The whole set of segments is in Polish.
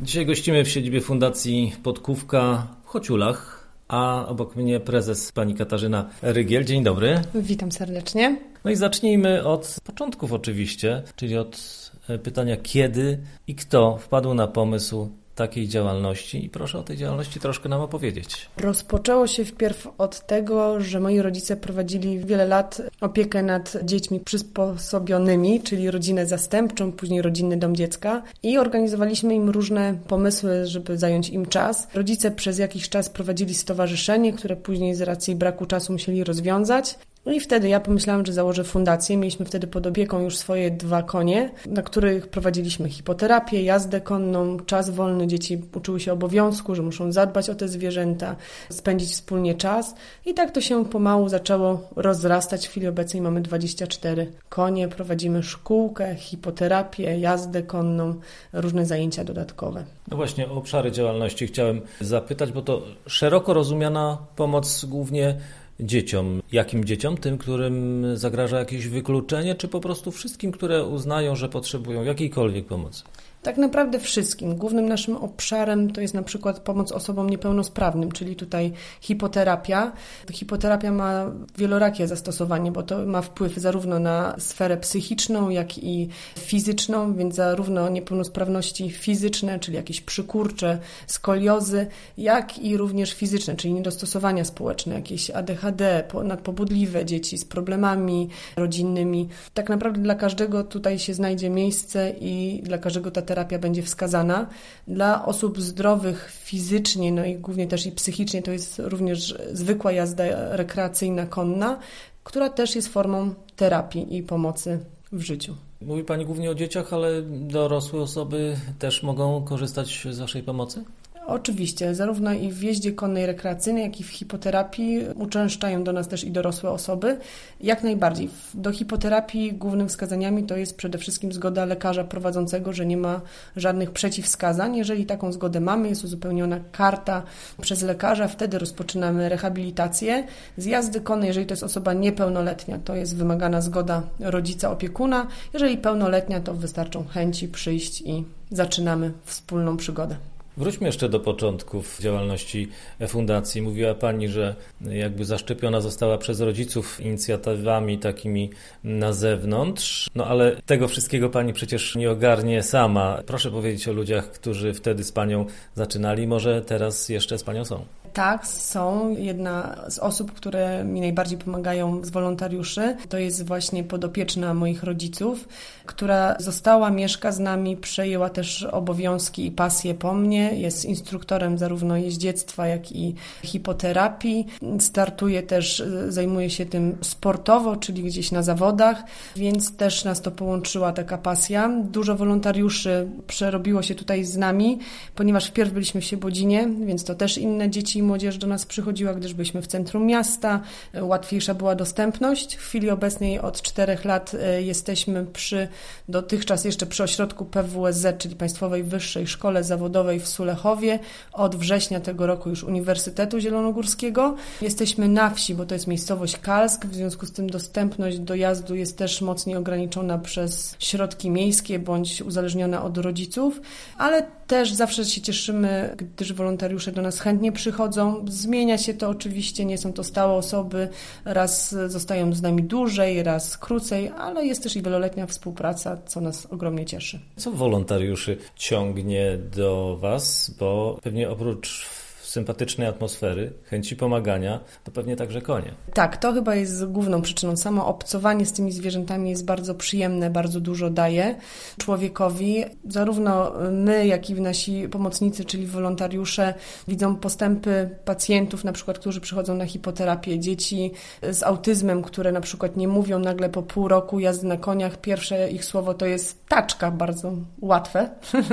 Dzisiaj gościmy w siedzibie Fundacji Podkówka w Chociulach, a obok mnie prezes pani Katarzyna Rygiel. Dzień dobry. Witam serdecznie. No i zacznijmy od początków oczywiście, czyli od pytania kiedy i kto wpadł na pomysł takiej działalności i proszę o tej działalności troszkę nam opowiedzieć. Rozpoczęło się wpierw od tego, że moi rodzice prowadzili wiele lat opiekę nad dziećmi przysposobionymi, czyli rodzinę zastępczą, później rodzinny dom dziecka i organizowaliśmy im różne pomysły, żeby zająć im czas. Rodzice przez jakiś czas prowadzili stowarzyszenie, które później z racji braku czasu musieli rozwiązać. No i wtedy ja pomyślałam, że założę fundację. Mieliśmy wtedy pod opieką już swoje 2 konie, na których prowadziliśmy hipoterapię, jazdę konną, czas wolny. Dzieci uczyły się obowiązku, że muszą zadbać o te zwierzęta, spędzić wspólnie czas. I tak to się pomału zaczęło rozrastać. W chwili obecnej mamy 24 konie, prowadzimy szkółkę, hipoterapię, jazdę konną, różne zajęcia dodatkowe. No właśnie o obszary działalności chciałem zapytać, bo to szeroko rozumiana pomoc głównie dzieciom. Jakim dzieciom? Tym, którym zagraża jakieś wykluczenie, czy po prostu wszystkim, które uznają, że potrzebują jakiejkolwiek pomocy? Tak naprawdę wszystkim. Głównym naszym obszarem to jest na przykład pomoc osobom niepełnosprawnym, czyli tutaj hipoterapia. Hipoterapia ma wielorakie zastosowanie, bo to ma wpływ zarówno na sferę psychiczną, jak i fizyczną, więc zarówno niepełnosprawności fizyczne, czyli jakieś przykurcze, skoliozy, jak i również fizyczne, czyli niedostosowania społeczne, jakieś ADHD, nadpobudliwe dzieci z problemami rodzinnymi. Tak naprawdę dla każdego tutaj się znajdzie miejsce i dla każdego ta terapia będzie wskazana. Dla osób zdrowych fizycznie, no i głównie też i psychicznie, to jest również zwykła jazda rekreacyjna konna, która też jest formą terapii i pomocy w życiu. Mówi Pani głównie o dzieciach, ale dorosłe osoby też mogą korzystać z Waszej pomocy? Oczywiście, zarówno i w jeździe konnej rekreacyjnej, jak i w hipoterapii uczęszczają do nas też i dorosłe osoby. Jak najbardziej. Do hipoterapii głównymi wskazaniami to jest przede wszystkim zgoda lekarza prowadzącego, że nie ma żadnych przeciwwskazań. Jeżeli taką zgodę mamy, jest uzupełniona karta przez lekarza, wtedy rozpoczynamy rehabilitację. Z jazdy konnej, jeżeli to jest osoba niepełnoletnia, to jest wymagana zgoda rodzica, opiekuna. Jeżeli pełnoletnia, to wystarczą chęci przyjść i zaczynamy wspólną przygodę. Wróćmy jeszcze do początków działalności fundacji. Mówiła Pani, że jakby zaszczepiona została przez rodziców inicjatywami takimi na zewnątrz, no ale tego wszystkiego Pani przecież nie ogarnie sama. Proszę powiedzieć o ludziach, którzy wtedy z Panią zaczynali, może teraz jeszcze z Panią są. Tak, są. Jedna z osób, które mi najbardziej pomagają z wolontariuszy, to jest właśnie podopieczna moich rodziców, która mieszka z nami, przejęła też obowiązki i pasję po mnie, jest instruktorem zarówno jeździectwa, jak i hipoterapii. Startuje też, zajmuje się tym sportowo, czyli gdzieś na zawodach, więc też nas to połączyła taka pasja. Dużo wolontariuszy przerobiło się tutaj z nami, ponieważ wpierw byliśmy w Siebodzinie, więc to też inne dzieci i młodzież do nas przychodziła, gdyż byliśmy w centrum miasta, łatwiejsza była dostępność. W chwili obecnej od 4 lat jesteśmy dotychczas jeszcze przy ośrodku PWSZ, czyli Państwowej Wyższej Szkole Zawodowej w Sulechowie. Od września tego roku już Uniwersytetu Zielonogórskiego. Jesteśmy na wsi, bo to jest miejscowość Kalsk, w związku z tym dostępność dojazdu jest też mocniej ograniczona przez środki miejskie bądź uzależniona od rodziców, ale też zawsze się cieszymy, gdyż wolontariusze do nas chętnie przychodzą. Zmienia się to oczywiście, nie są to stałe osoby, raz zostają z nami dłużej, raz krócej, ale jest też i wieloletnia współpraca, co nas ogromnie cieszy. Co wolontariuszy ciągnie do Was, bo pewnie oprócz sympatycznej atmosfery, chęci pomagania, to pewnie także konie. Tak, to chyba jest główną przyczyną. Samo obcowanie z tymi zwierzętami jest bardzo przyjemne, bardzo dużo daje człowiekowi. Zarówno my, jak i nasi pomocnicy, czyli wolontariusze, widzą postępy pacjentów, na przykład, którzy przychodzą na hipoterapię, dzieci z autyzmem, które na przykład nie mówią nagle po pół roku jazdy na koniach. Pierwsze ich słowo to jest taczka, bardzo łatwe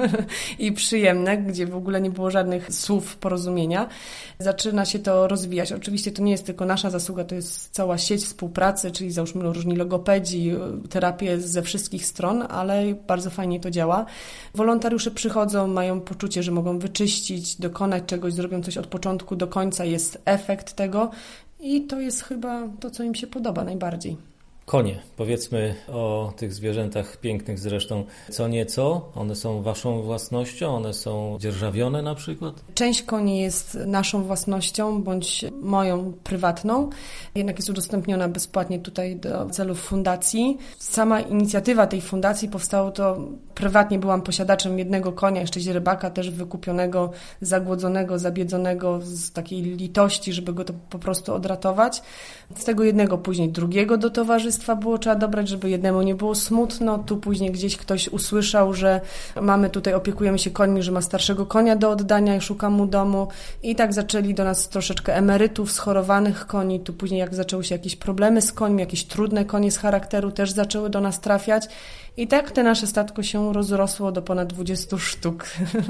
i przyjemne, gdzie w ogóle nie było żadnych słów porozumienia. Zaczyna się to rozwijać. Oczywiście to nie jest tylko nasza zasługa, to jest cała sieć współpracy, czyli załóżmy różni logopedzi, terapie ze wszystkich stron, ale bardzo fajnie to działa. Wolontariusze przychodzą, mają poczucie, że mogą wyczyścić, dokonać czegoś, zrobią coś od początku do końca, jest efekt tego i to jest chyba to, co im się podoba najbardziej. Konie, powiedzmy o tych zwierzętach pięknych zresztą co nieco. One są waszą własnością, one są dzierżawione na przykład? Część koni jest naszą własnością bądź moją prywatną, jednak jest udostępniona bezpłatnie tutaj do celów fundacji. Sama inicjatywa tej fundacji powstała to, prywatnie byłam posiadaczem jednego konia, jeszcze źrebaka też wykupionego, zagłodzonego, zabiedzonego z takiej litości, żeby go to po prostu odratować. Z tego jednego później drugiego do towarzystwa było trzeba dobrać, żeby jednemu nie było smutno. Tu później gdzieś ktoś usłyszał, że mamy tutaj, opiekujemy się końmi, że ma starszego konia do oddania i szuka mu domu. I tak zaczęli do nas troszeczkę emerytów, schorowanych koni. Tu później jak zaczęły się jakieś problemy z końmi, jakieś trudne konie z charakteru też zaczęły do nas trafiać. I tak te nasze statko się rozrosło do ponad 20 sztuk.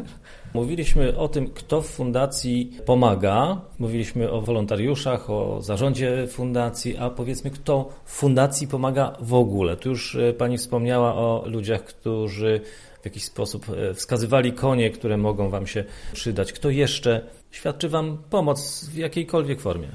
Mówiliśmy o tym, kto w fundacji pomaga. Mówiliśmy o wolontariuszach, o zarządzie fundacji, a powiedzmy, kto w fundacji pomaga w ogóle. Tu już pani wspomniała o ludziach, którzy w jakiś sposób wskazywali konie, które mogą wam się przydać. Kto jeszcze świadczy wam pomoc w jakiejkolwiek formie?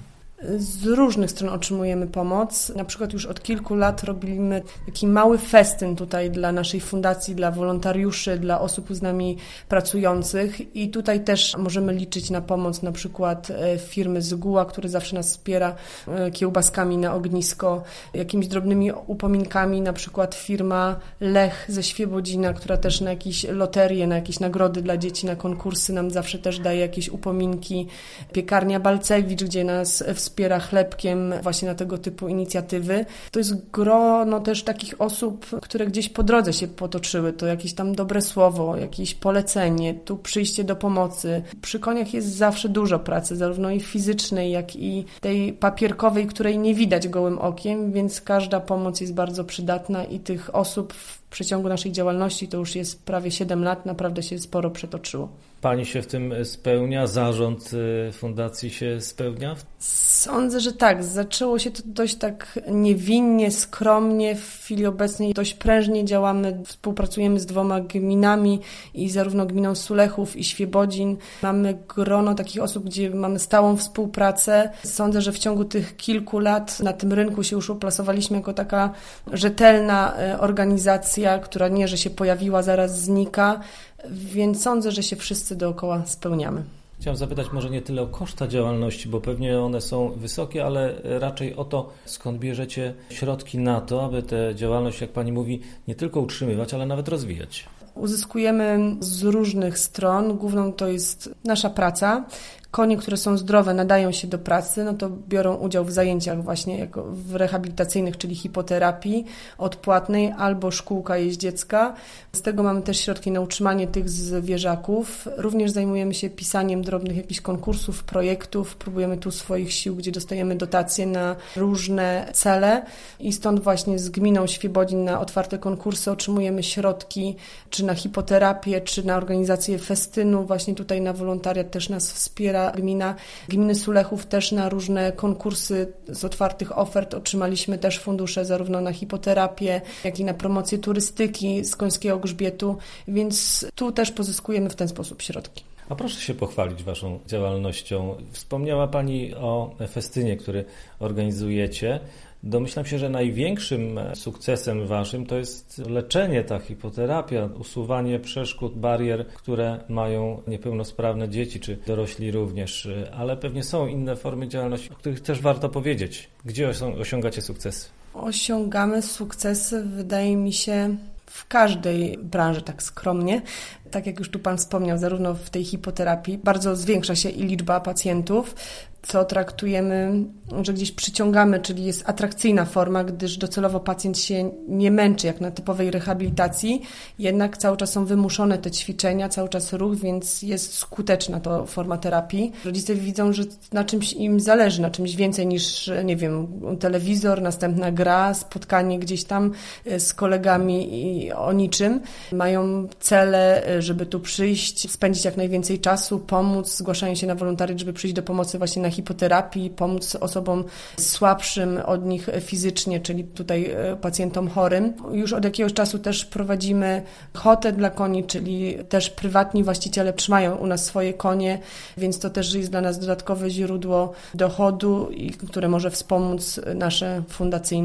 Z różnych stron otrzymujemy pomoc. Na przykład już od kilku lat robimy taki mały festyn tutaj dla naszej fundacji, dla wolontariuszy, dla osób z nami pracujących i tutaj też możemy liczyć na pomoc na przykład firmy Zguła, który zawsze nas wspiera kiełbaskami na ognisko, jakimiś drobnymi upominkami, na przykład firma Lech ze Świebodzina, która też na jakieś loterie, na jakieś nagrody dla dzieci, na konkursy nam zawsze też daje jakieś upominki. Piekarnia Balcewicz, gdzie nas wspiera chlebkiem właśnie na tego typu inicjatywy. To jest grono też takich osób, które gdzieś po drodze się potoczyły. To jakieś tam dobre słowo, jakieś polecenie, tu przyjście do pomocy. Przy koniach jest zawsze dużo pracy, zarówno i fizycznej, jak i tej papierkowej, której nie widać gołym okiem, więc każda pomoc jest bardzo przydatna i tych osób w przeciągu naszej działalności, to już jest prawie 7 lat, naprawdę się sporo przetoczyło. Pani się w tym spełnia? Zarząd fundacji się spełnia? Sądzę, że tak. Zaczęło się to dość tak niewinnie, skromnie. W chwili obecnej dość prężnie działamy. Współpracujemy z 2 gminami i zarówno gminą Sulechów i Świebodzin. Mamy grono takich osób, gdzie mamy stałą współpracę. Sądzę, że w ciągu tych kilku lat na tym rynku się już uplasowaliśmy jako taka rzetelna organizacja, która nie, że się pojawiła, zaraz znika. Więc sądzę, że się wszyscy dookoła spełniamy. Chciałem zapytać może nie tyle o koszta działalności, bo pewnie one są wysokie, ale raczej o to, skąd bierzecie środki na to, aby tę działalność, jak pani mówi, nie tylko utrzymywać, ale nawet rozwijać. Uzyskujemy z różnych stron. Główną to jest nasza praca. Konie, które są zdrowe, nadają się do pracy, no to biorą udział w zajęciach właśnie jako w rehabilitacyjnych, czyli hipoterapii odpłatnej albo szkółka jeździecka. Z tego mamy też środki na utrzymanie tych zwierzaków. Również zajmujemy się pisaniem drobnych jakichś konkursów, projektów. Próbujemy tu swoich sił, gdzie dostajemy dotacje na różne cele i stąd właśnie z gminą Świebodzin na otwarte konkursy otrzymujemy środki czy na hipoterapię, czy na organizację festynu. Właśnie tutaj na wolontariat też nas wspiera gmina. Gminy Sulechów też na różne konkursy z otwartych ofert otrzymaliśmy też fundusze zarówno na hipoterapię, jak i na promocję turystyki z końskiego grzbietu, więc tu też pozyskujemy w ten sposób środki. A proszę się pochwalić waszą działalnością. Wspomniała pani o festynie, który organizujecie. Domyślam się, że największym sukcesem waszym to jest leczenie, ta hipoterapia, usuwanie przeszkód, barier, które mają niepełnosprawne dzieci, czy dorośli również, ale pewnie są inne formy działalności, o których też warto powiedzieć. Gdzie osiągacie sukcesy? Osiągamy sukcesy, wydaje mi się, w każdej branży, tak skromnie. Tak jak już tu Pan wspomniał, zarówno w tej hipoterapii bardzo zwiększa się i liczba pacjentów, co traktujemy, że gdzieś przyciągamy, czyli jest atrakcyjna forma, gdyż docelowo pacjent się nie męczy jak na typowej rehabilitacji, jednak cały czas są wymuszone te ćwiczenia, cały czas ruch, więc jest skuteczna to forma terapii. Rodzice widzą, że na czymś im zależy, na czymś więcej niż, nie wiem, telewizor, następna gra, spotkanie gdzieś tam z kolegami i o niczym. Mają cele, żeby tu przyjść, spędzić jak najwięcej czasu, pomóc, zgłaszają się na wolontariat, żeby przyjść do pomocy właśnie na hipoterapii, pomóc osobom słabszym od nich fizycznie, czyli tutaj pacjentom chorym. Już od jakiegoś czasu też prowadzimy hotę dla koni, czyli też prywatni właściciele trzymają u nas swoje konie, więc to też jest dla nas dodatkowe źródło dochodu, które może wspomóc nasze fundacyjne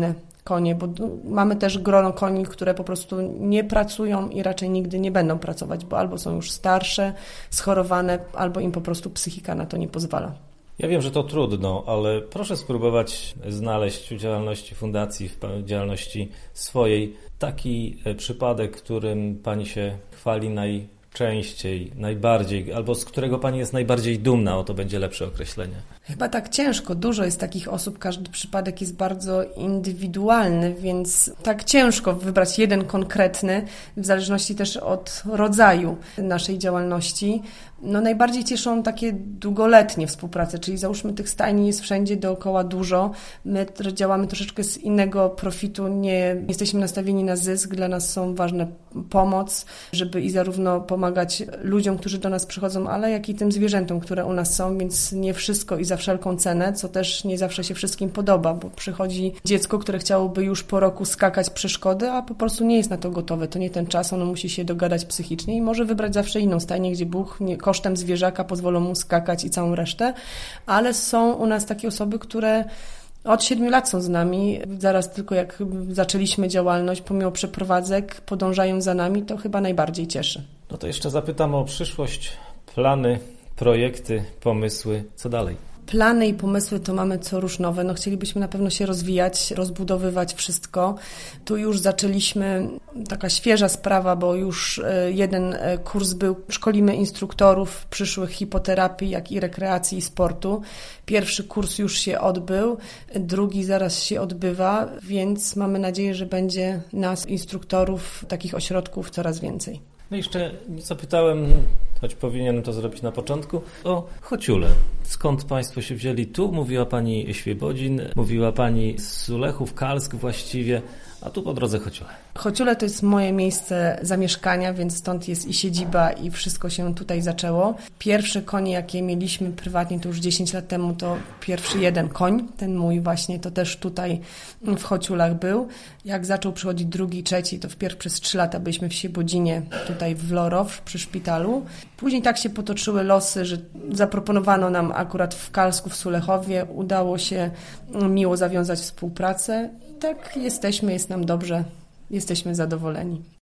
konie, bo mamy też grono koni, które po prostu nie pracują i raczej nigdy nie będą pracować, bo albo są już starsze, schorowane, albo im po prostu psychika na to nie pozwala. Ja wiem, że to trudno, ale proszę spróbować znaleźć w działalności fundacji, w działalności swojej taki przypadek, którym Pani się chwali najczęściej, najbardziej, albo z którego Pani jest najbardziej dumna, o to będzie lepsze określenie. Chyba tak ciężko, dużo jest takich osób, każdy przypadek jest bardzo indywidualny, więc tak ciężko wybrać jeden konkretny, w zależności też od rodzaju naszej działalności. No najbardziej cieszą takie długoletnie współprace, czyli załóżmy tych stajni jest wszędzie dookoła dużo, my działamy troszeczkę z innego profitu, nie jesteśmy nastawieni na zysk, dla nas są ważne pomoc, żeby i zarówno pomagać ludziom, którzy do nas przychodzą, ale jak i tym zwierzętom, które u nas są, więc nie wszystko i za wszelką cenę, co też nie zawsze się wszystkim podoba, bo przychodzi dziecko, które chciałoby już po roku skakać przeszkody, a po prostu nie jest na to gotowe, to nie ten czas, ono musi się dogadać psychicznie i może wybrać zawsze inną stajnię, gdzie Bóg kosztem zwierzaka pozwolą mu skakać i całą resztę, ale są u nas takie osoby, które od 7 lat są z nami, zaraz tylko jak zaczęliśmy działalność, pomimo przeprowadzek, podążają za nami, to chyba najbardziej cieszy. No to jeszcze zapytam o przyszłość, plany, projekty, pomysły, co dalej? Plany i pomysły to mamy co rusz nowe. No chcielibyśmy na pewno się rozwijać, rozbudowywać wszystko. Tu już zaczęliśmy, taka świeża sprawa, bo już jeden kurs był. Szkolimy instruktorów przyszłych hipoterapii, jak i rekreacji i sportu. Pierwszy kurs już się odbył, drugi zaraz się odbywa, więc mamy nadzieję, że będzie nas, instruktorów, takich ośrodków coraz więcej. No i jeszcze nie zapytałem, choć powinienem to zrobić na początku, o Chociule. Skąd Państwo się wzięli tu? Mówiła Pani Świebodzin, mówiła Pani z Sulechów, Kalsk właściwie, a tu po drodze Chociule. Chociule to jest moje miejsce zamieszkania, więc stąd jest i siedziba i wszystko się tutaj zaczęło. Pierwsze konie, jakie mieliśmy prywatnie, to już 10 lat temu, to pierwszy jeden koń, ten mój właśnie, to też tutaj w Chociulach był. Jak zaczął przychodzić drugi, trzeci, to wpierw przez 3 lata byliśmy w Siebodzinie, tutaj w Lorow przy szpitalu. Później tak się potoczyły losy, że zaproponowano nam akurat w Kalsku, w Sulechowie, udało się miło zawiązać współpracę. I tak jesteśmy, jest nam dobrze, jesteśmy zadowoleni.